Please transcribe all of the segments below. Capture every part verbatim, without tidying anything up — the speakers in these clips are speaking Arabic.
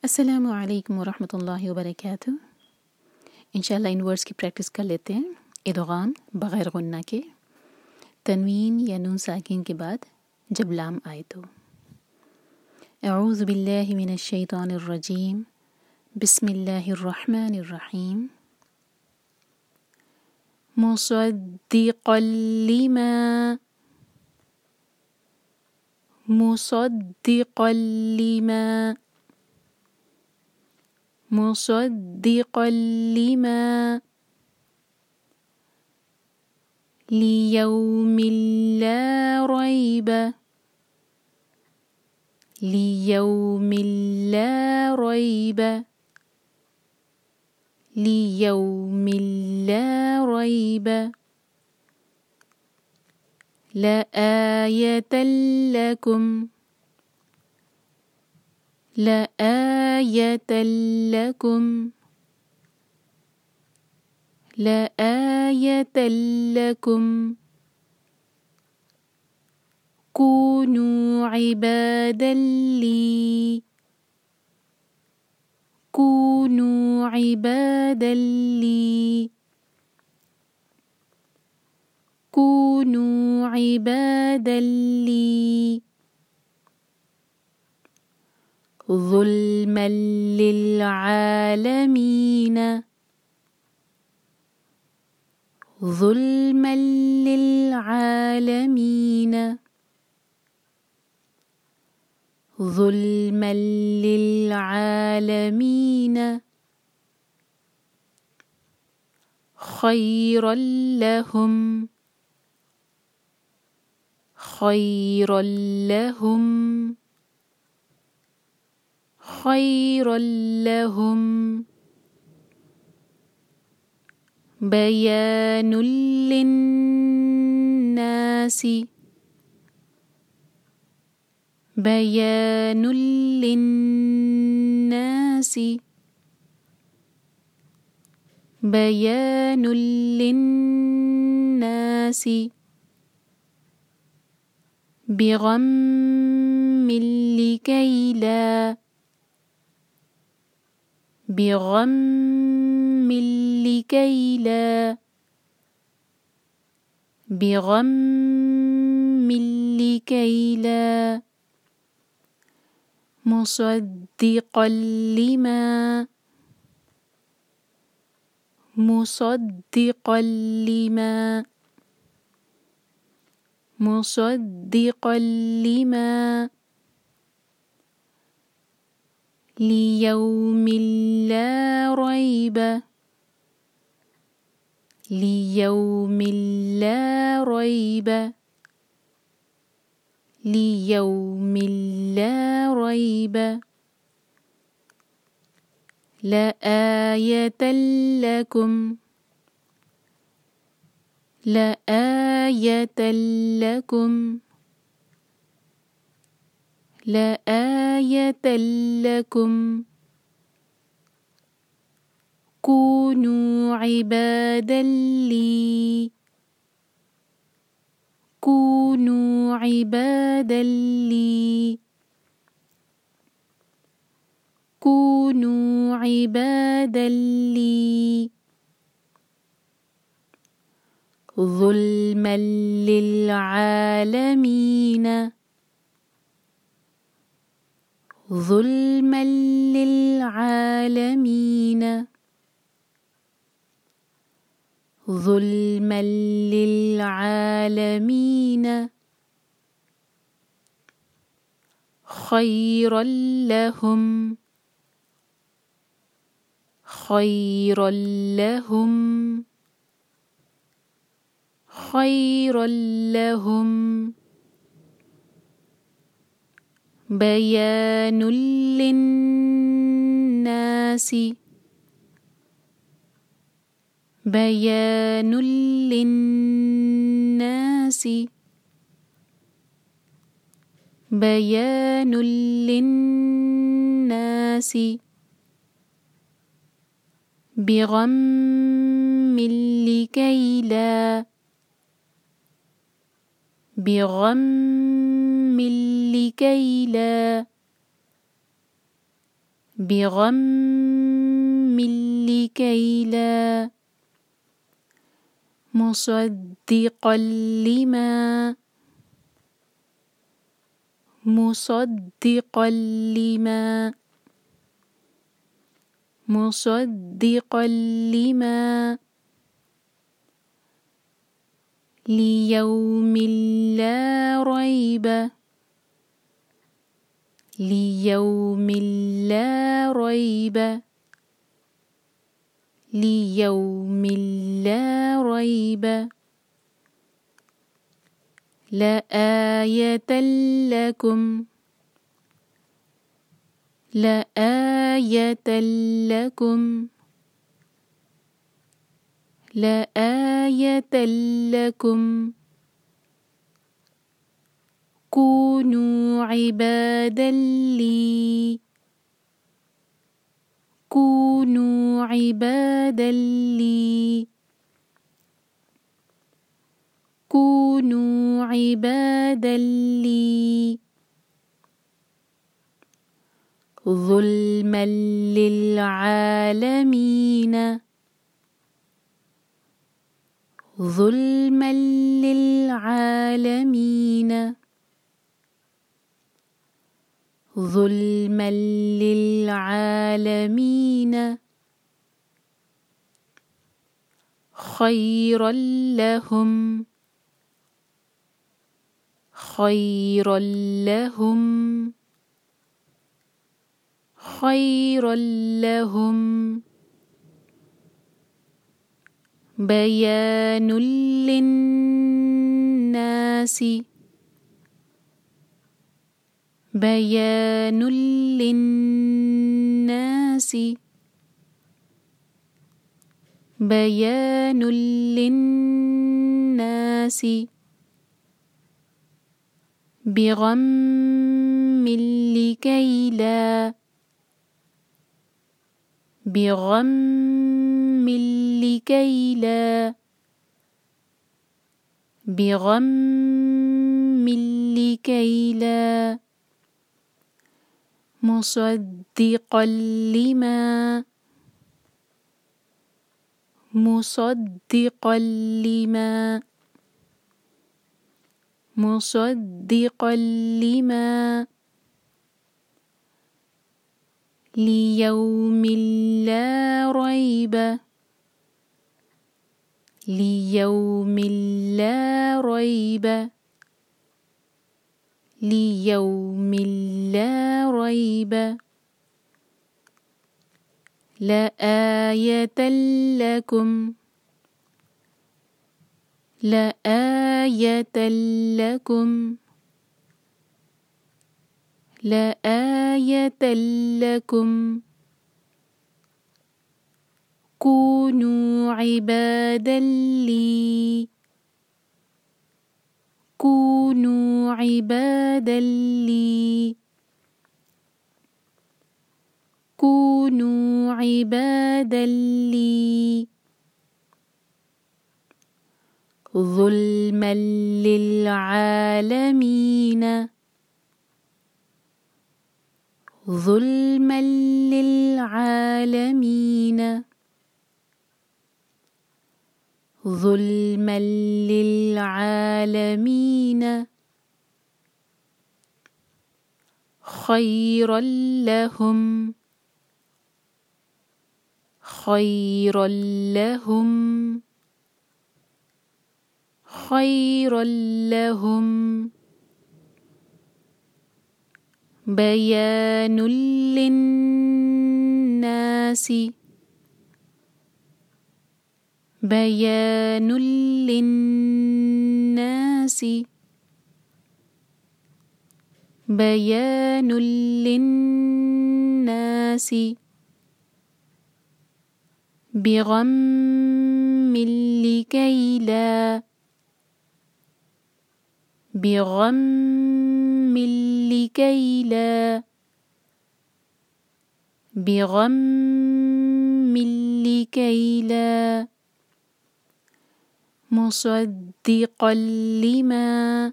अस्सलाम वालेकुम वरहमतुल्लाहि वबरकातुह। इंशाल्लाह इन वर्ड्स की प्रैक्टिस कर लेते हैं। इदगाम बगैर गुन्ना के, तनवीन या नून साकिन के बाद जब लाम आए तो। अऊज़ु बिल्लाहि मिनश शैतानिर रजीम, बिस्मिल्लाहिर रहमानिर रहीम। मुसद्दिक़ल लिमा, मुसद्दिक़ल लिमा, मुसद्दिक़ल लिमा, लियौमिल ला रैब, लियौमिल ला रैब, लियौमिल ला रैब। लआयतल लकुम, लआयतल लकुम, लआयतल लकुम। कूनू इबादल ली, कूनू इबादल ली, कूनू इबादल ली। ज़ुल्मल लिल आलमीन, ज़ुल्मल लिल आलमीन, ज़ुल्मल लिल आलमीन। खैरल लहुम, खैरल लहुम, खैरल लहुम। बयानुल लिन्नासि, बयानुल लिन्नासि, बयानुल लिन्नासि। बिगम्मिल लिकैला, बिगम्मिल लिकैला, बिगम्मिल लिकैला। मुसद्दिक़ल लिमा, मुसद्दिक़ल लिमा, मुसद्दिक़ल लिमा। लियौमिल ला रैब, लियौमिल ला रैब, लियौमिल ला रैब। लआयतल लकुम, लआयतल लकुम, लआयतल लकुम। कूनू इबादल ली, कूनू इबादल ली, कूनू इबादल ली। ज़ुल्मल लिल आलमीन, ज़ुल्मल लिल आलमीन, ज़ुल्मल लिल आलमीन। खैरल लहुम, खैरल लहुम, खैरल लहुम। बयानुल लिन्नासि, बयानुल लिन्नासि, बयानुल लिन्नासि। बिगम्मिल लिकैला, بغم لكي لا بغم لكي لا مصدقا لما مصدقا لما مصدقا لما ليوم لا ريب ليوم لا ريب ليوم لا ريب لآية لكم لآية لكم لآية لكم كونوا عبادا لي كونوا عبادا لي كونوا عبادا لي ظلما للعالمين ظلما للعالمين ظلما للعالمين خيرا لهم خيرا لهم خيرا لهم بيان للناس بيان للناس بيان للناس بغم لكي لا بغم لكي لا بغم لكي لا مصدقا لما مصدقا لما مصدقا لما ليوم لا ريب ليوم لا ريب ليوم لا ريب لآية لكم لآية لكم لآية لكم كونوا عبادا لي كونوا عبادا لي كونوا عبادا لي ظلما للعالمين ظلما للعالمين ظلما للعالمين خيرا لهم خيرا لهم خيرا لهم بيان للناس بيان للناس بيان للناس بغم لكي لا بغم لكي لا بغم لكي لا مصدقا لما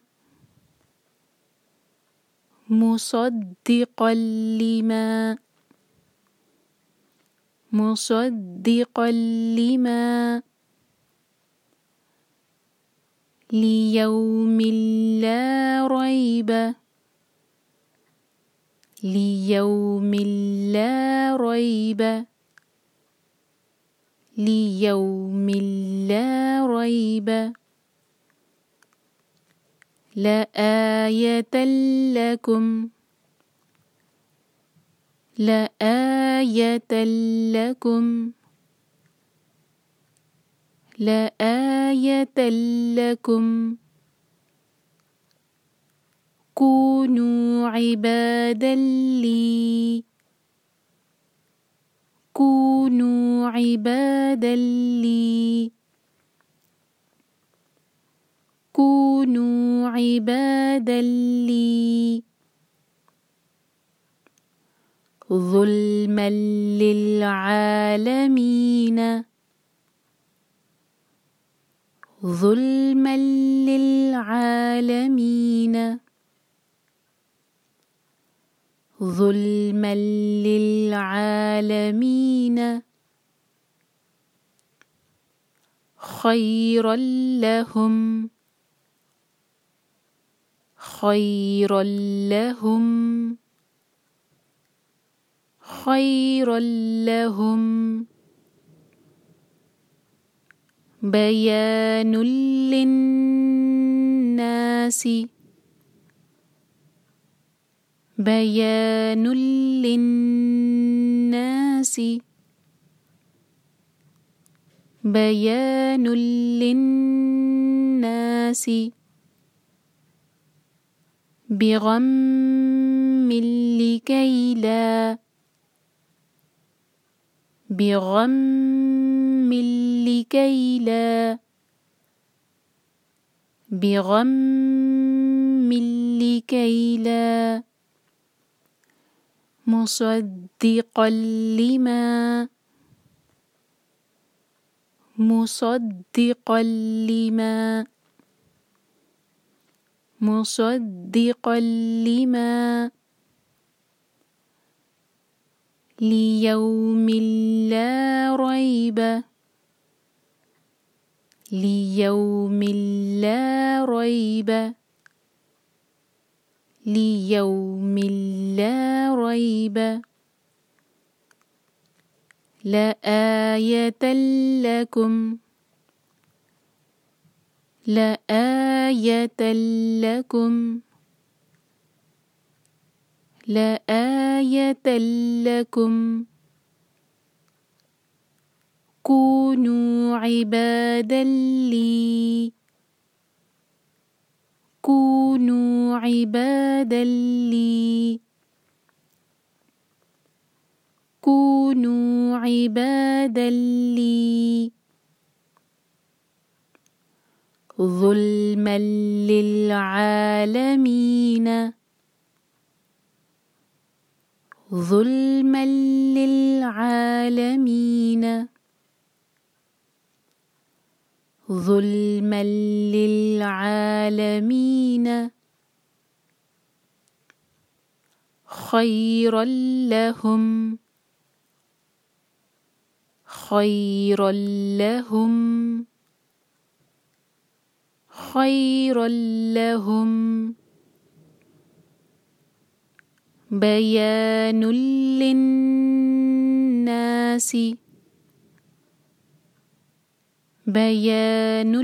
مصدقا لما مصدقا لما ليوم لا ريب ليوم لا ريب ليوم لا ريب لآية لكم لآية لكم لآية لكم كونوا عبادا لي كونوا عبادا لي كونوا عبادا لي ظلما للعالمين ظلما للعالمين ظلما للعالمين خيرا لهم خيرا لهم خيرا لهم بيان للناس بيان للناس بيان للناس بغم لكي لا بغم لكي لا بغم لكي لا مصدقا لما مصدقا لما مصدقا لما ليوم لا ريب ليوم لا ريب ليوم لا ريب لآية لكم لآية لكم لآية لكم كونوا عبادا لي كونوا عبادا لي كونوا عبادا لي ظلما للعالمين ظلما للعالمين ظلما للعالمين خيرا لهم خيرا لهم خيرا لهم بيان للناس بيان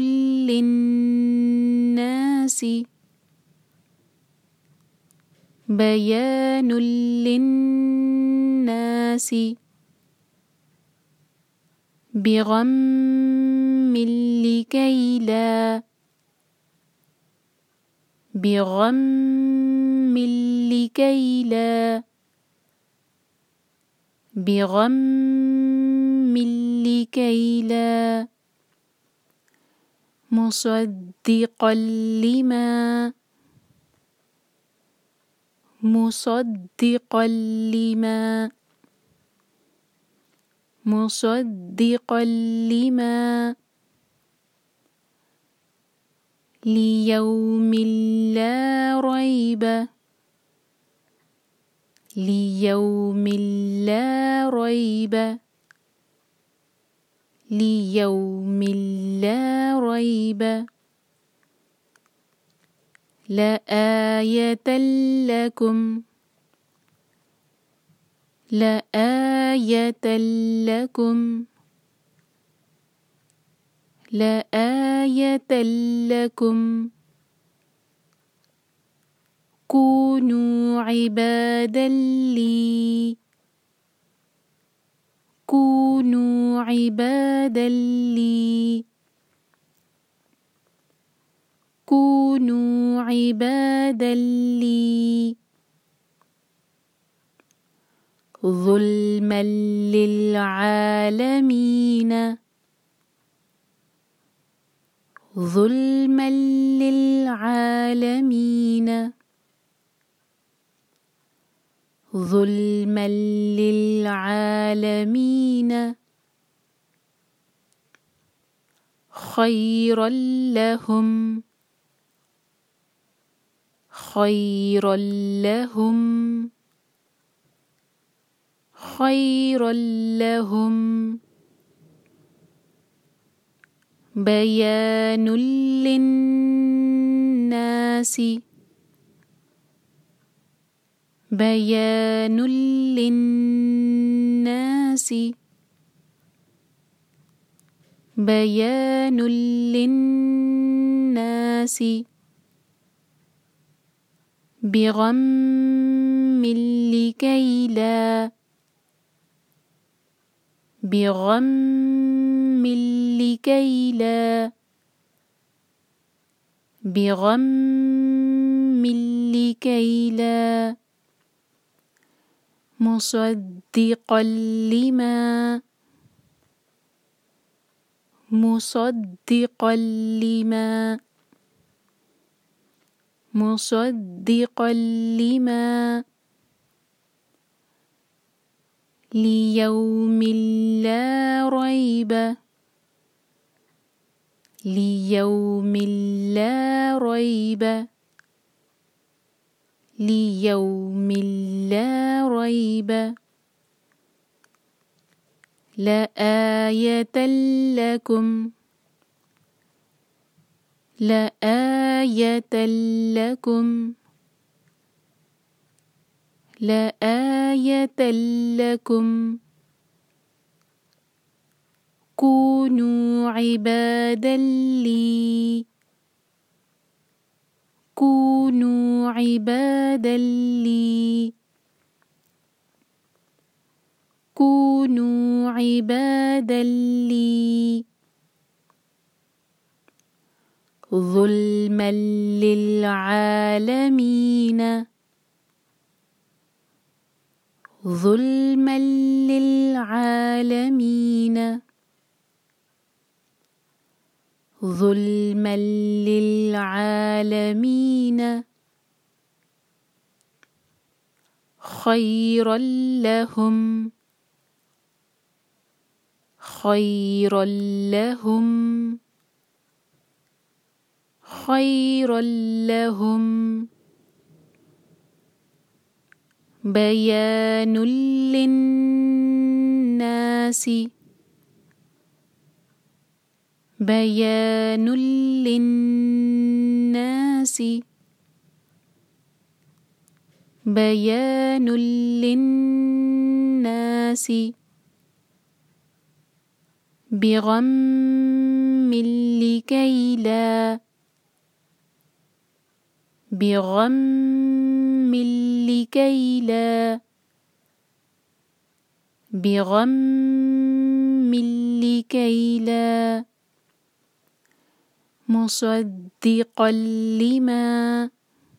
للناس بيان للناس بغم لكي لا بغم لكي لا بغم لكي لا مصدقا لما مصدقا لما مصدقا لما ليوم لا ريب ليوم لا ريب ليوم لا ريب لآية لكم لآية لكم لآية لكم كونوا عبادا لي كونوا عبادا لي كونوا عبادا لي ظلما للعالمين ظلما للعالمين ظلما للعالمين خيرا لهم خيرا لهم خيرا لهم بيان للناس بيان للناس بيان للناس بغم لكي لا بغم لكي لا بغم لكي لا مصدقا لما مصدقا لما مصدقا لما ليوم لا ريب ليوم لا ريب ليوم لا ريب لآية لكم لآية لكم لآية لكم كونوا عبادا لي كونوا عبادا لي كونوا عبادا لي ظلما للعالمين ظلما للعالمين ظلما للعالمين خيرا لهم خيرا لهم خيرا لهم بيان للناس بيان للناس بيان للناس بغم لكي لا بغم لكي لا بغم لكي لا مصدقا لما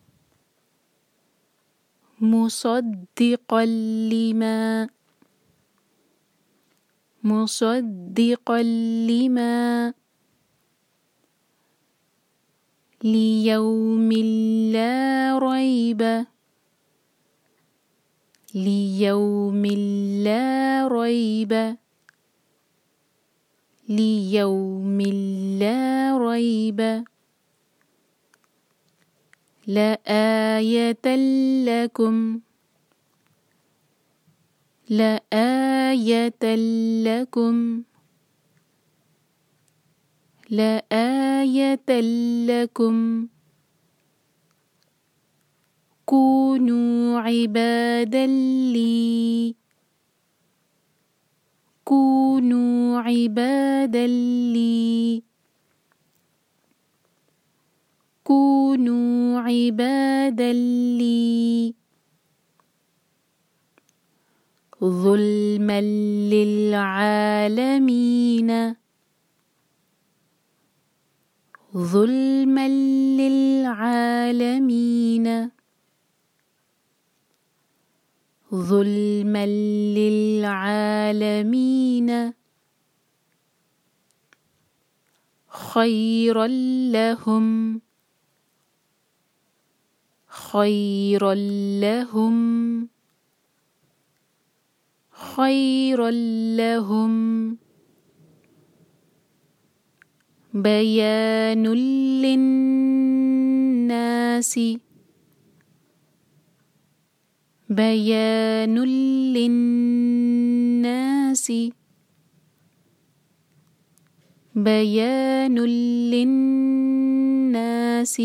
مصدقا لما مصدقا لما ليوم لا ريب ليوم لا ريب ليوم لا ريب لآية لكم لآية لكم لآية لكم كونوا عبادا لي كونوا عبادا لي كونوا عبادا لي ظلما للعالمين ظلما للعالمين ظلما للعالمين خيرا لهم خيرا لهم خيرا لهم بيان للناس بيان للناس بيان للناس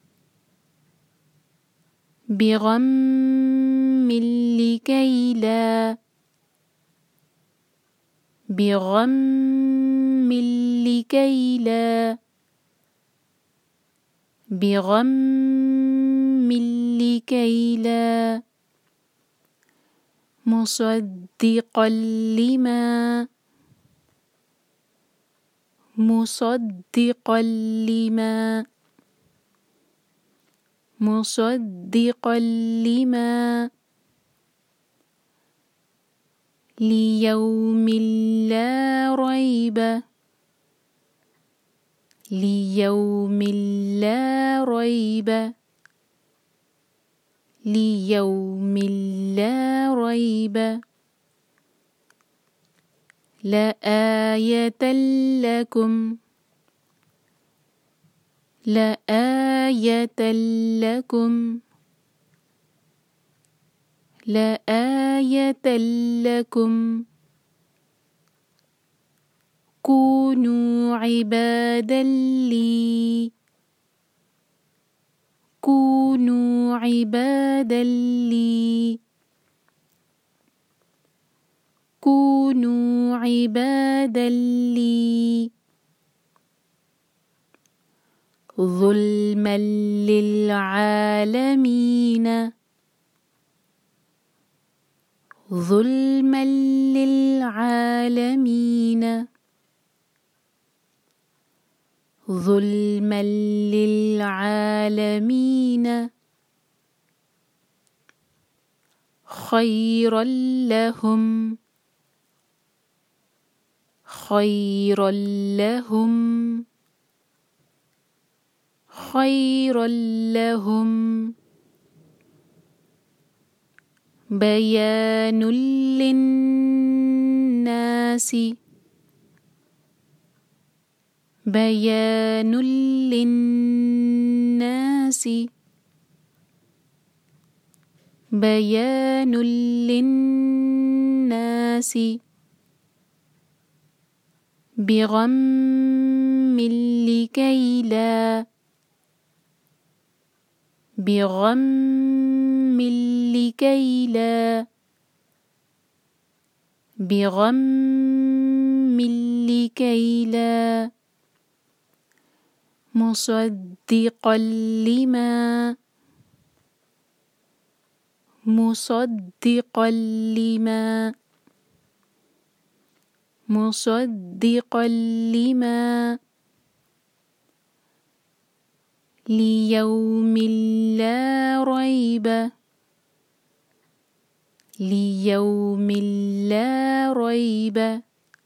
بغم لكي لا بغم لكي لا بغم لكي لا مصدقا لما مصدقا لما مصدقا لما ليوم لا ريب ليوم لا ريب ليوم لا ريب لآية لكم لآية لكم لآية لكم كونوا عبادا لي كونوا عبادا لي كونوا عبادا لي ظلما للعالمين ظلما للعالمين ظلما للعالمين خيرا لهم خيرا لهم خيرا لهم بيان للناس بيان للناس بيان للناس بغم لكي لا بغم لكي لا بغم لكي لا مصدقا لما مصدقا لما مصدقا لما ليوم لا ريب ليوم لا ريب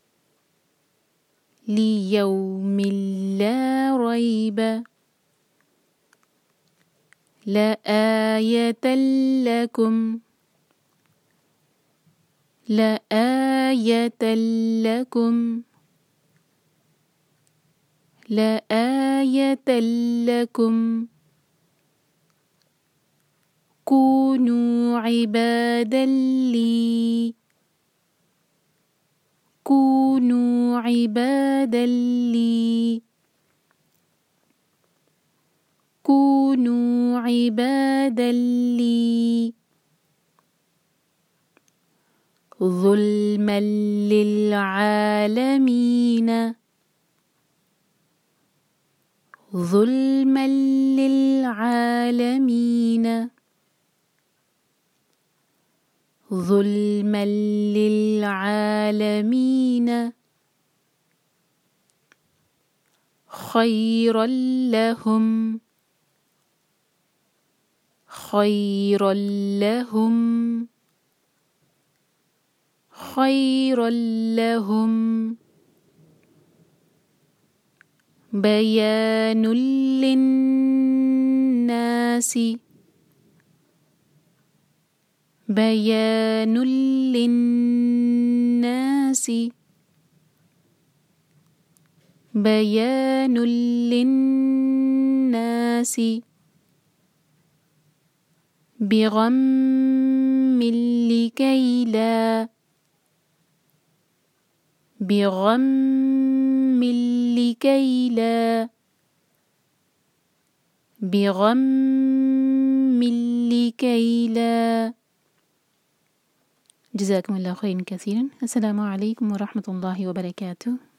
ليوم لا ريب لآية لكم لآية لكم لآية لكم كونوا عبادا لي كونوا عبادا لي كونوا عبادا لي ظلما للعالمين ظلما للعالمين ظلما للعالمين خيرا لهم خيرا لهم خيرا لهم بيان للناس بيان للناس بيان للناس بغم لكي لا بغم لكي لا بغم لكي لا. جزاكم الله خيرا كثيرا. السلام عليكم ورحمة الله وبركاته.